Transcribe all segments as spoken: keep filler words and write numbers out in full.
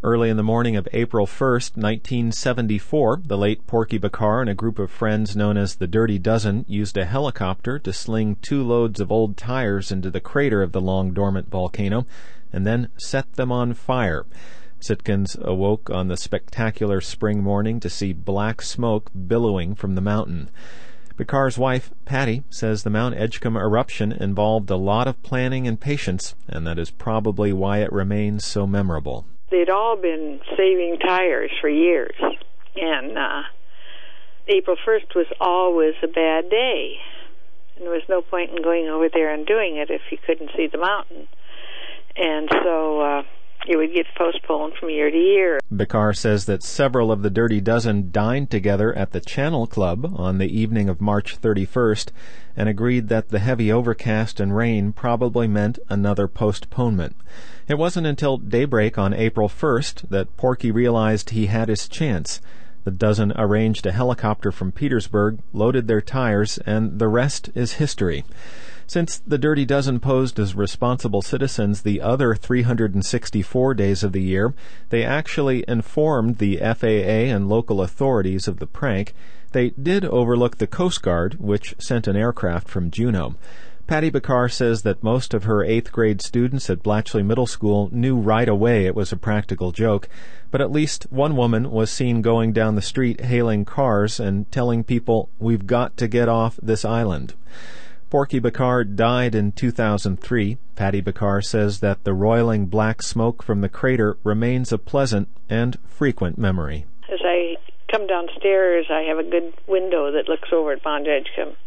Early in the morning of April first, nineteen seventy-four, the late Porky Bakar and a group of friends known as the Dirty Dozen used a helicopter to sling two loads of old tires into the crater of the long-dormant volcano and then set them on fire. Sitkins awoke on the spectacular spring morning to see black smoke billowing from the mountain. Bakar's wife, Patty, says the Mount Edgecombe eruption involved a lot of planning and patience, and that is probably why it remains so memorable. They'd all been saving tires for years, and uh, April first was always a bad day. And there was no point in going over there and doing it if you couldn't see the mountain. And so uh, it would get postponed from year to year. Bakar says that several of the Dirty Dozen dined together at the Channel Club on the evening of March thirty-first and agreed that the heavy overcast and rain probably meant another postponement. It wasn't until daybreak on April first that Porky realized he had his chance. The dozen arranged a helicopter from Petersburg, loaded their tires, and the rest is history. Since the Dirty Dozen posed as responsible citizens the other three hundred sixty-four days of the year, they actually informed the F A A and local authorities of the prank. They did overlook the Coast Guard, which sent an aircraft from Juneau. Patty Bakar says that most of her eighth grade students at Blatchley Middle School knew right away it was a practical joke, but at least one woman was seen going down the street hailing cars and telling people, "We've got to get off this island." Porky Bakar died in two thousand three. Patty Bakar says that the roiling black smoke from the crater remains a pleasant and frequent memory. As I come downstairs, I have a good window that looks over at Mount Edgecombe,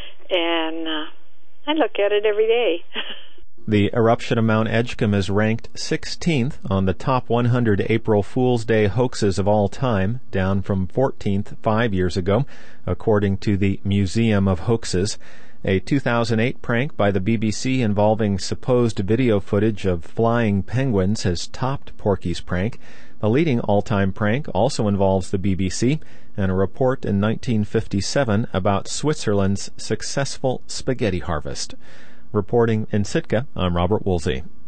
and uh, I look at it every day. The eruption of Mount Edgecombe is ranked sixteenth on the top one hundred April Fool's Day hoaxes of all time, down from fourteenth five years ago, according to the Museum of Hoaxes. A two thousand eight prank by the B B C involving supposed video footage of flying penguins has topped Porky's prank. The leading all-time prank also involves the B B C and a report in nineteen fifty-seven about Switzerland's successful spaghetti harvest. Reporting in Sitka, I'm Robert Woolsey.